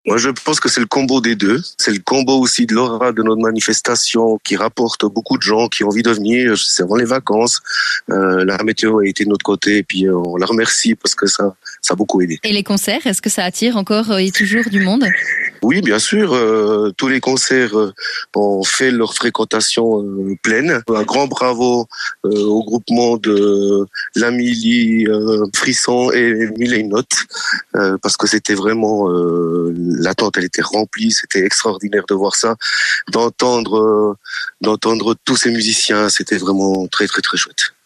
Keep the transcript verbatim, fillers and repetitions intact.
Moi, je pense que c'est le combo des deux. C'est le combo aussi de l'aura de notre manifestation qui rapporte beaucoup de gens qui ont envie de venir. C'est avant les vacances. Euh, la météo a été de notre côté et puis euh, on la remercie parce que ça, ça a beaucoup aidé. Et les concerts, est-ce que ça attire encore euh, et toujours du monde ? Oui, bien sûr. Euh, tous les concerts euh, ont fait leur fréquentation euh, pleine. Un grand bravo euh, au groupement de l'Amélie, euh, Frisson et Mille et une Notes euh, parce que c'était vraiment euh, l'attente, elle était remplie. C'était extraordinaire de voir ça, d'entendre, euh, d'entendre tous ces musiciens. C'était vraiment très très très chouette.